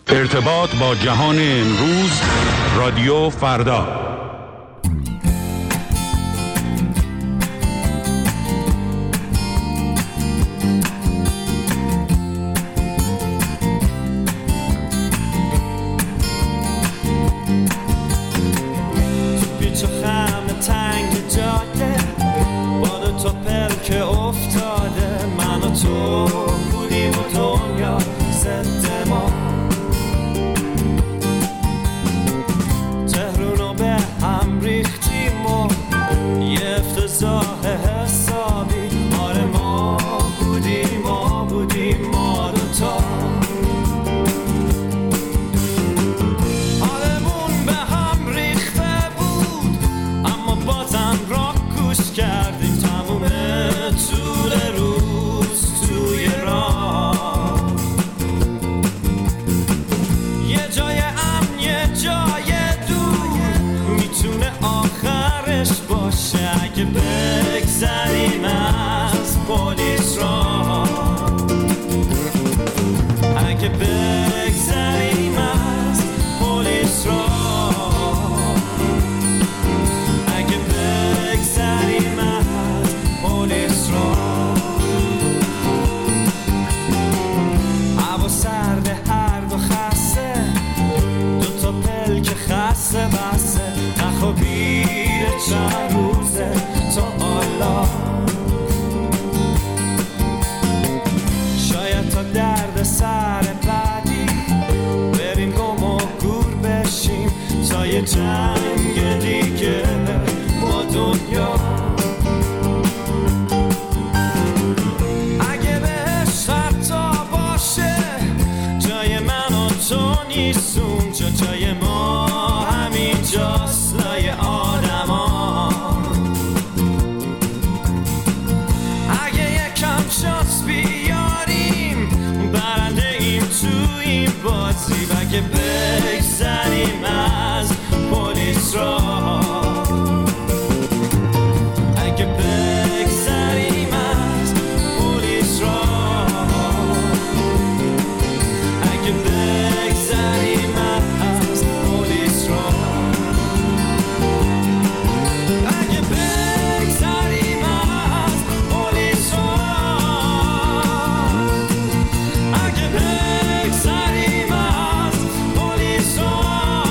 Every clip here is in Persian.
ارتباط با جهان امروز، رادیو فردا. جنگ دیگه با دنیا اگه بهش حتی باشه جای من و تو نیست اونجا، جای ما همین جاست لای آدما. اگه یکم شانس بیاریم برنده ایم تو این بازی و اگه بگذریم از پلیس را، اگه بگذریم از پلیس را، اگه بگذریم از پلیس را، اگه بگذریم از پلیس را، اگه بگذریم از پلیس را.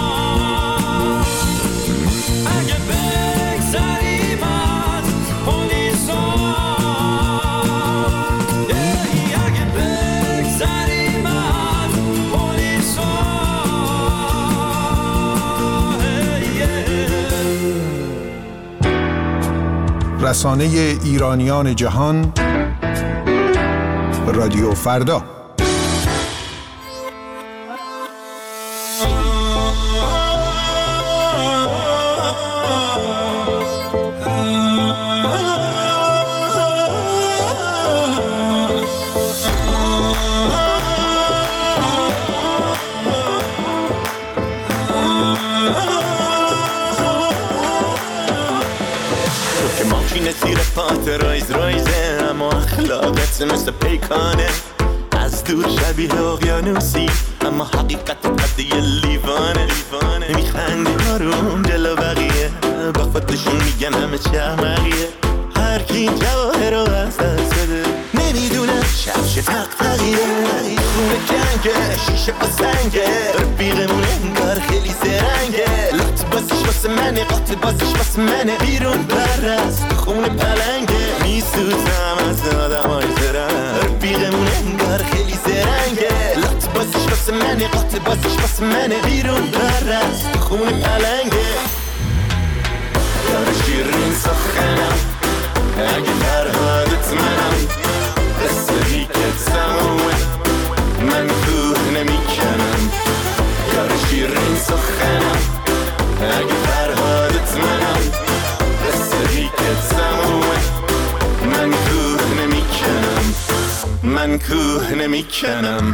رسانه ایرانیان جهان، رادیو فردا. زیر پات رایزه اما اخلاقت مثل پیکانه، از دور شبیه اقیانوسی اما حقیقت قد یه لیوانه. میخندی آروم جلو بقیه با خودشون میگن همه چه احمقیه، هر کی جواهر رو از دست بده نمیدونه شبش تقیه. خونه کنگه شیشه با سنگه رفیقمون انگار خیلی زرنگه، لط بازش واسه منه قاط بازش واسه منه، بیرون برست خونه پلنگه. میسوزم از آدمای زرنگ رفیقمون انگار خیلی زرنگه، لط بازش واسه منه قاط بازش واسه منه، بیرون برست خونه پلنگه. داره شیرین سخنم اگه فرهادت منم، رسیدی که سمومه من کوه نمیکنم. یار شیرین سخنم اگه فرهادت منم، رسیدی که سمومه من کوه نمیکنم، من کوه نمیکنم.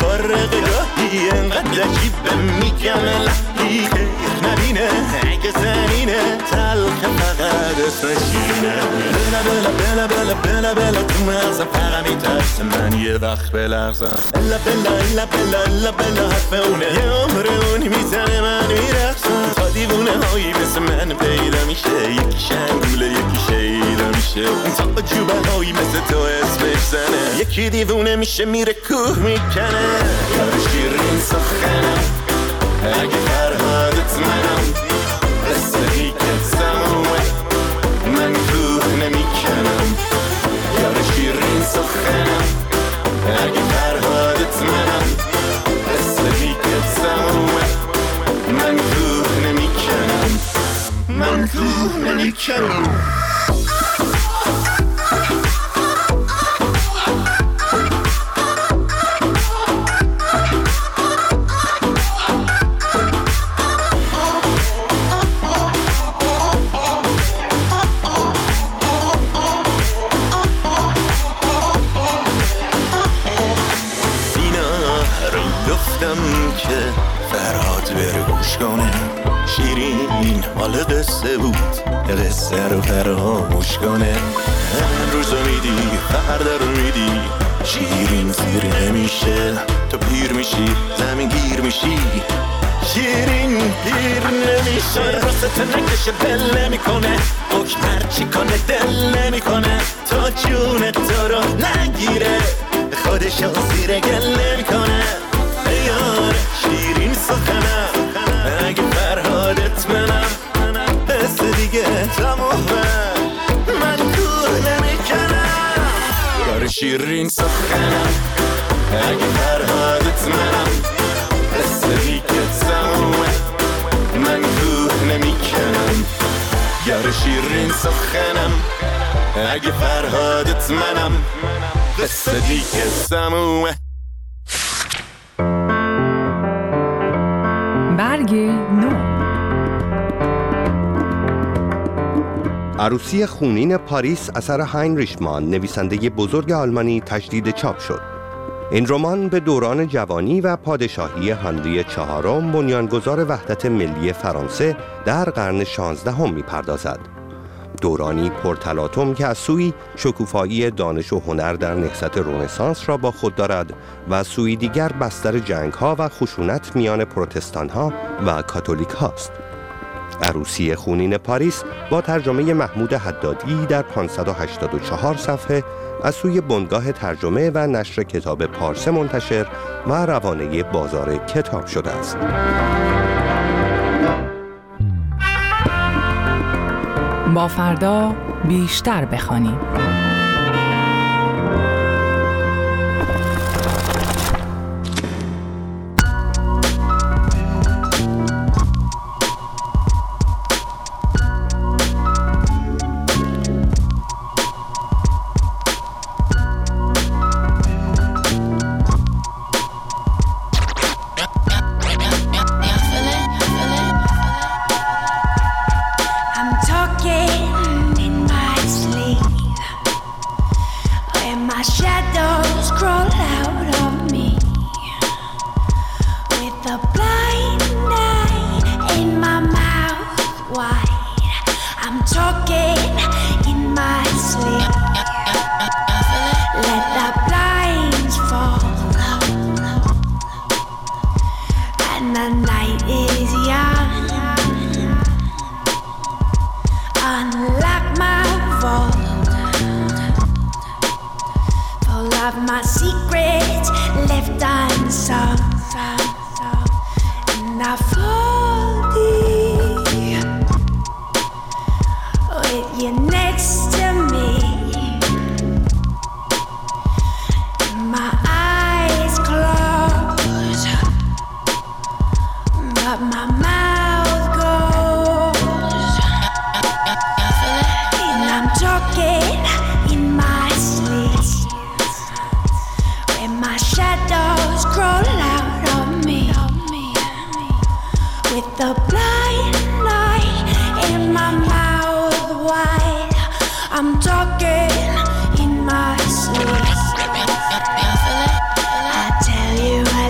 مفرق گاهی انقدر عجیبه میگم لحی خیر نبینه اگه زمینه تلخ فقط اسم شیرینه بلا بلا بلا بلا بلا بلا تو مغزم فقط میترسه من یه وقت بلغزم الا بلا الا بلا الا بلا حرف اونه یه عمر اونی میزنه من میرخصم تا دیوونه هایی مثل من پیدا میشه یکی شنگوله یکی شیدا میشه تا جوبه هایی مثل تو اسمش زنه یکی دیوونه میشه میره کوه میکنه یار شیرین سخنم اگه فرهادت منم رسدی که سمومه من کوه نمیکنم یار شیرین سخنم اگه فرهادت منم رسدی که سمومه من کوه نمیکنم من کوه نمیکنم که فرهاد بره گوش کنه شیرین مال قصه بود قصه رو فراموش کنه امروز میدی فردا رو میدی شیرین سیر نمیشه تو پیر میشی زمین گیر میشی شیرین پیر نمیشه راست نکشه دل نمیکنه حکم هرچی کنه دل نمیکنه تا جون تو رو نگیره خودشو زیر گل نمیکنه یار شیرین سخنم اگه فرهادت منم بس دیگه تمومه من کوه نمیکنم یار شیرین سخنم اگه فرهادت منم بس دیگه تمومه من کوه نمیکنم یار شیرین سخنم اگه فرهادت منم بس دیگه تمومه برگ نو. عروسی خونین پاریس اثر هاینریش مان نویسنده بزرگ آلمانی تجدید چاپ شد. این رمان به دوران جوانی و پادشاهی هنری چهارم بنیانگذار وحدت ملی فرانسه در قرن 16 می‌پردازد. دورانی پرتلاطم که از سوی شکوفایی دانش و هنر در نهضت رنسانس را با خود دارد و از سوی دیگر بستر جنگ‌ها و خشونت میان پروتستان‌ها و کاتولیک هاست. عروسی خونین پاریس با ترجمه محمود حدادی در 584 صفحه از سوی بنگاه ترجمه و نشر کتاب پارسه منتشر و روانه بازار کتاب شده است. با فردا بیشتر بخوانیم. I tell you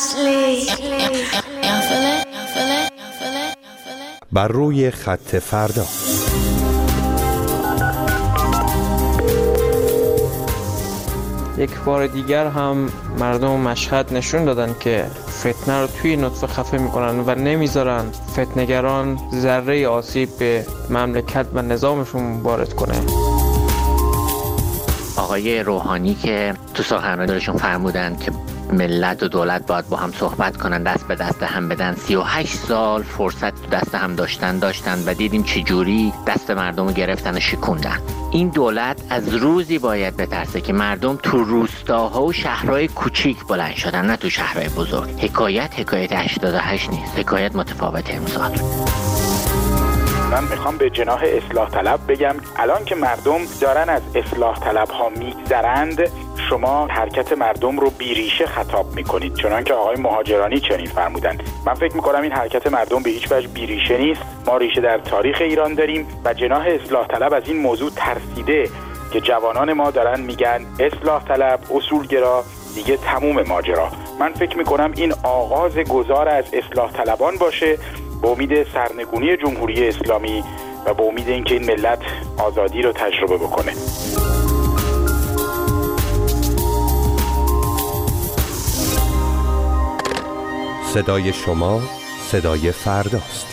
بر روی خط فردا. یک بار دیگر هم مردم مشهد نشون دادن که فتنه رو توی نطفه خفه میکنن و نمیذارن فتنه‌گران ذره آسیب به مملکت و نظامشون وارد کنه. آقای روحانی که تو سخنرانیشون فرمودن که ملت و دولت باید با هم صحبت کنن، دست به دست هم بدن. 38 سال فرصت تو دست هم داشتن و دیدیم چجوری دست مردم رو گرفتن و شکوندن. این دولت از روزی باید بترسه که مردم تو روستاها و شهرهای کوچیک بلند شدن، نه تو شهرهای بزرگ. حکایت 88 نیست، حکایت متفاوت امسال. من میخوام به جناح اصلاح طلب بگم الان که مردم دارن از اصلاح طلب ها میگذرند، شما حرکت مردم رو بیریشه خطاب میکنید، چنانکه آقای مهاجرانی چنین فرمودن. من فکر میکنم این حرکت مردم به هیچ وجه بیریشه نیست. ما ریشه در تاریخ ایران داریم و جناح اصلاح طلب از این موضوع ترسیده که جوانان ما دارن میگن اصلاح طلب، اصولگرا، دیگه تموم ماجرا. من فکر میکنم این آغاز گذار از اصلاح طلبان باشه، با امید سرنگونی جمهوری اسلامی و با امید اینکه این ملت آزادی رو تجربه بکنه. صدای شما صدای فرداست.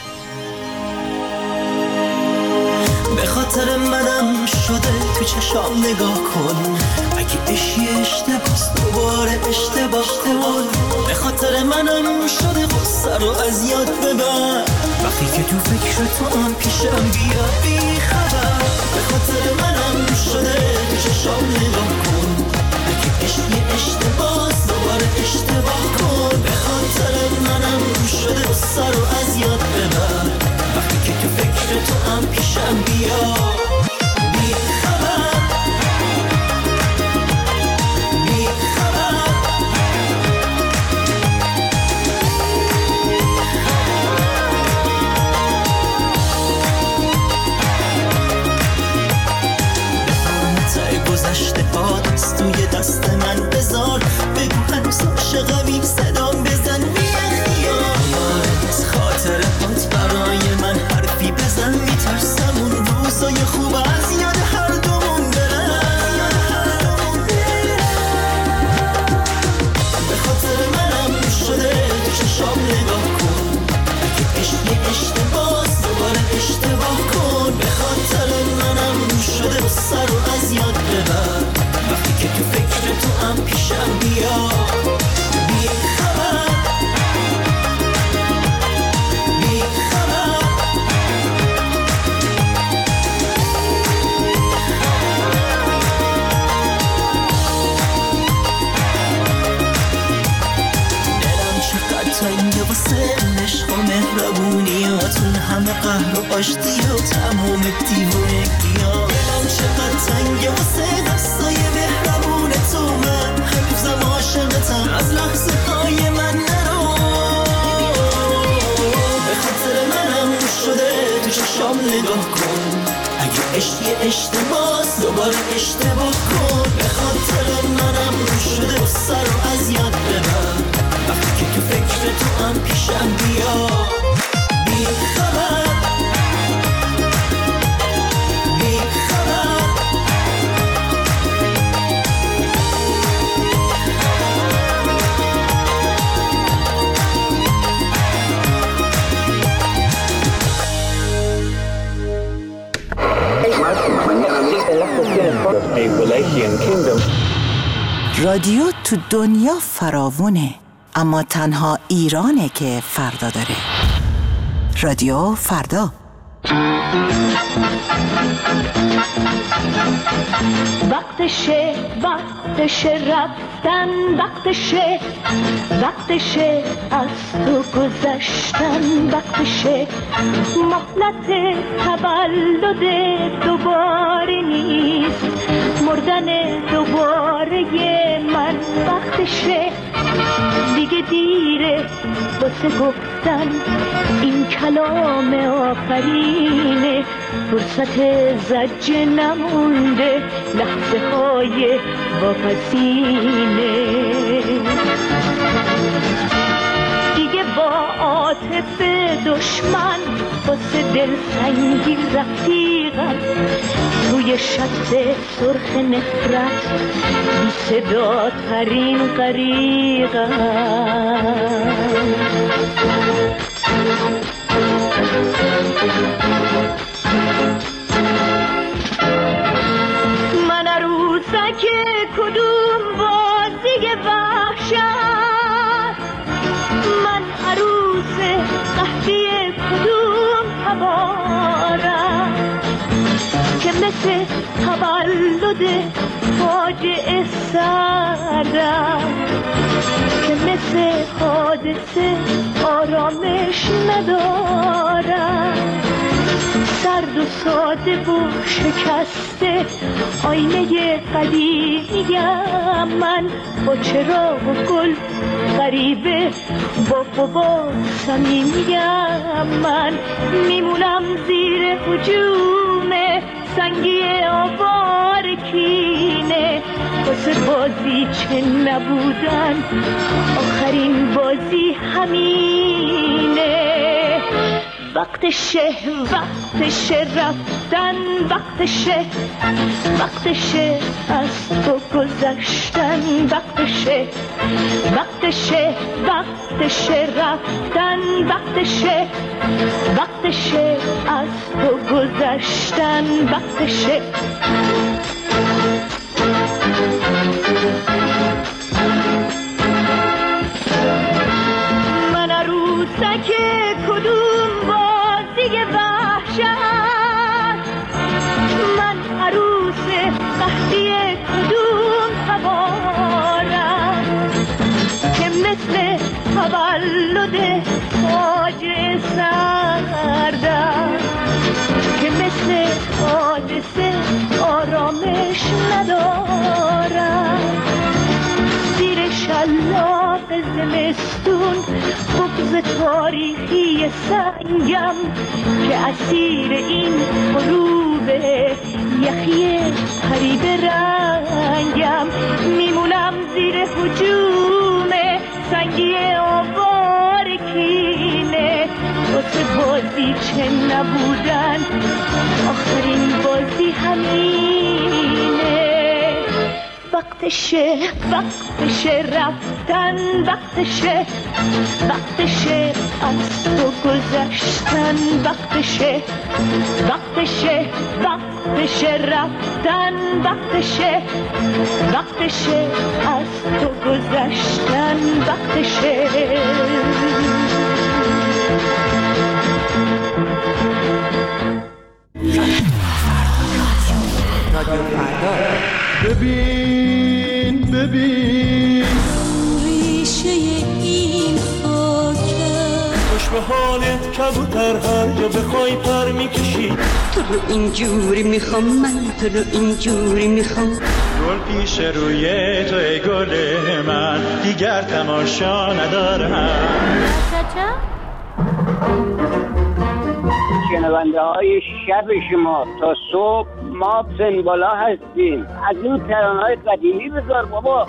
به خاطر منم شده تو چشام نگاه کن، اگه اشی اشتباس دوباره اشتباه کن. به خاطر منم شده غصه رو از یاد ببر، وقتی که تو فکر تو هم پیشم بیا بی خبر. به خاطر منم شده تو چشام نگاه کن، اگه اشی اشتباس دوباره اشتباه کن. به خاطر منم شده غصه رو از یاد ببر، وقتی که تو فکر تو هم پیشم بیا بی خبر. بی خبر بفرمت گذشته ها دست توی دست من بذار، بگو هنوز عاشقمی صدام بزن بی اختیار. از خاطر هات برای من حرفی بزن، میترسم اون روزای خوب از یاد هر دومون برن. به خاطر منم شده تو چشام نگاه کن، اگه عشقی اشتباس دوباره اشتباه کن. به خاطر منم شده غصه رو از یاد ببر، وقتی که تو فکر تو هم پیشم بیا بی خبر. تنگه واسه عشق و مهربونیاتون، همه قهر و آشتی و تمام دیوونگی‌ها. دلم چقدر تنگه واسه دستای مهربونتون، من هنوزم عاشقتم، از لحظه های من نرو. به خاطر منم شده تو چشام نگاه کن، اگه عشقی اشتباس دوباره اشتباه کن. به خاطر منم شده غصه رو از یاد ببر، وقتی که تو فکر تو هم پیشم بیا بی خبر. بی خبر رادیو تو دنیا فراوونه، اما تنها ایرانه که فردا داره. رادیو فردا. وقتشه رفتن، وقتشه از تو گذشتن، وقتشه مهلت تولد دوباره نیست، مردن دوباره من. وقتشه دیگه دیره واسه گفتن این کلام آخرینه، فرصت زجه نمونده، لحظه های واپسینه. به دشمن واسه دلتنگی رفیقم روی شط سرخ نفرت بی صدا ترین غریقم. من عروسک کدوم بازی وحشت، من عروس قحطی کدوم تبارم که مثل تولد فاجعه سردم، که مثل حادثه آرامش ندارم. سرد و ساده و شکسته آینه قدیمیم من، با چراغ و گل غریبه با قبا صمیمیم من. میمونم زیر هجوم سنگی آوار کینه واسه بازی چه نبودن، آخرین بازی همینه. وقتشه رفتن، وقتشه از تو گذشتن، وقتشه رفتن، وقتشه از تو گذشتن، وقتشه. من عروسک کدوم بازی وحشت، من عروس قحطی کدوم تبارم که مثل تولد فاجعه سردم، که مثل حادثه آرامش ندارم. زیر شلاق زمستون بغض تاریخی سنگم که اسیر این غروب یخی غریب رنگم. میمونم زیر هجوم سنگی آوار کینه واسه بازی چه نبودن، آخرین بازی همینه. وقتشه رفتن، وقتشه از تو گذشتن، وقتشه رفتن، وقتشه از تو گذشتن، وقتشه. ببین ریشه این خاکه، خوش به حالت کبوتر هر جا بخوای پر میکشی. تو رو اینجوری میخوام، من تو رو اینجوری میخوام. گل پیش روی تو ای گل من، دیگر تماشا ندارم. شنونده های شب شما تا صبح ما سنبالا هستیم. از این ترانه‌های قدیمی بذار بابا.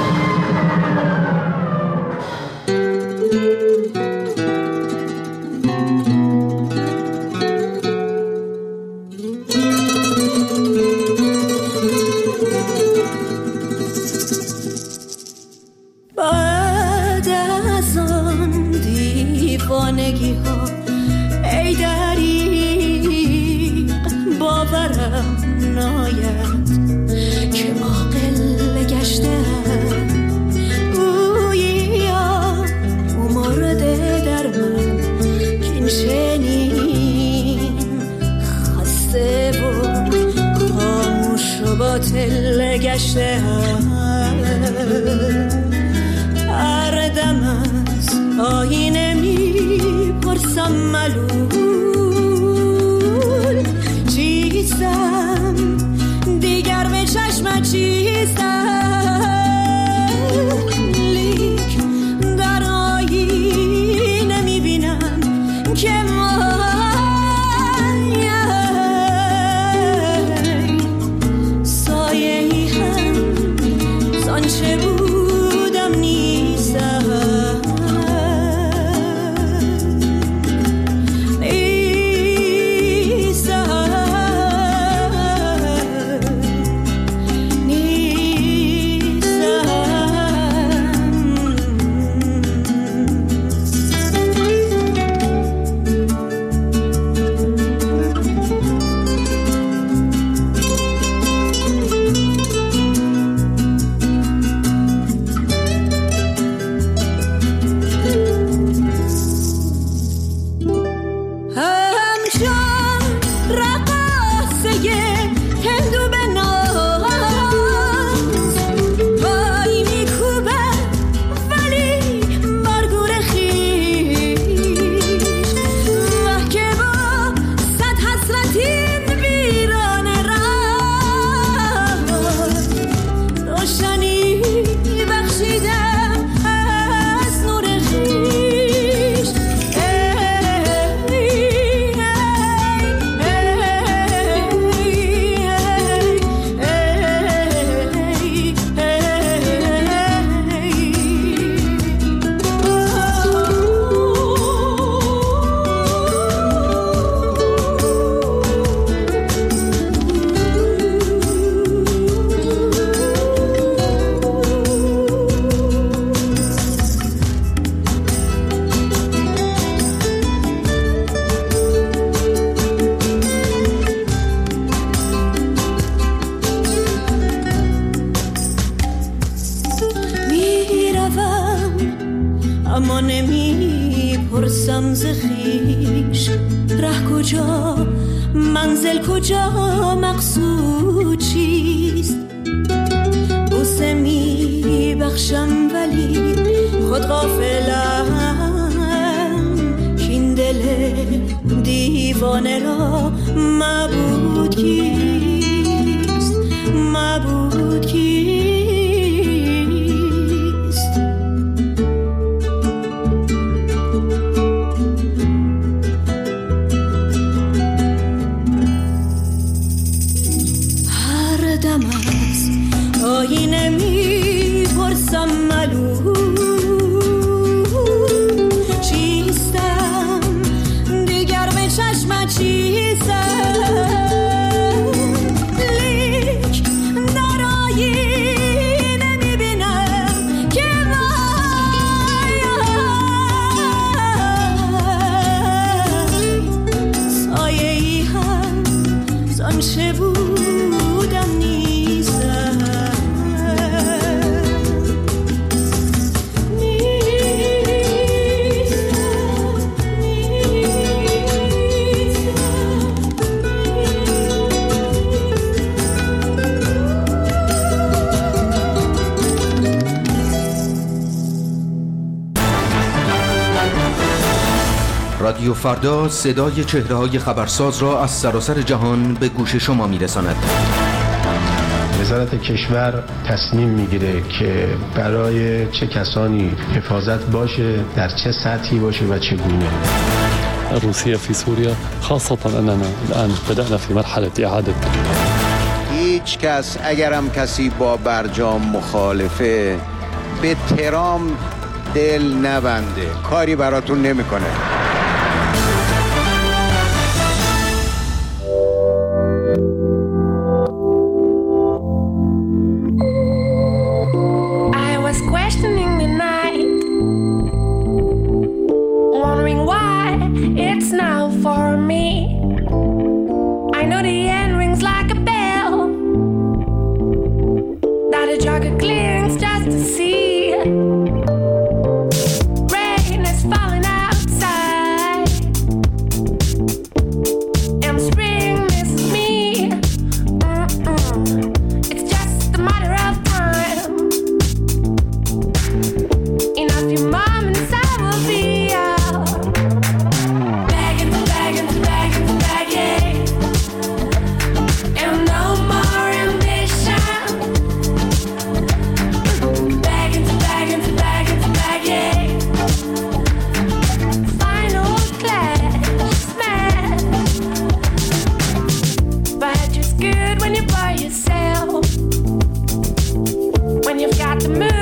بعد از آن دیوانگی ها ای دریغ باورم ناید که عاقل گشتم. گویا مرده در من کین شنین خسته و خاموش و باطل گشتم. هر دم از آینه میپرسم ملول چیستم، دیگر به چشم چیستم، لیک در آینه میبینم که سایه‌ای هم زانچه بودم نیستم. نمی پرسم ز خویش ره کجا منزل کجا مقصود چیست بوسه می بخشم ولی خود غافلم کین دل دیوانه را معبود کیست معبود کیست هر دم از آینه می پرسم ملول چیستم دیگر به چشم چیستم لیک در آینه می بینم که سایه ای هم زانچه بودم نیستم رادیو فردا صدای چهره‌های خبرساز را از سراسر جهان به گوش شما می‌رساند. وزارت کشور تصمیم میگیره که برای چه کسانی حفاظت باشه، در چه سطحی باشه و چگونه. روسیه في سوريا خاصة أننا الآن بدأنا في مرحلة إعادة. هیچ کس اگرم کسی با برجام مخالفه به ترام دل نبنده، کاری براتون نمیکنه.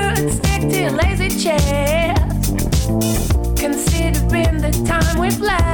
Considering the time we've left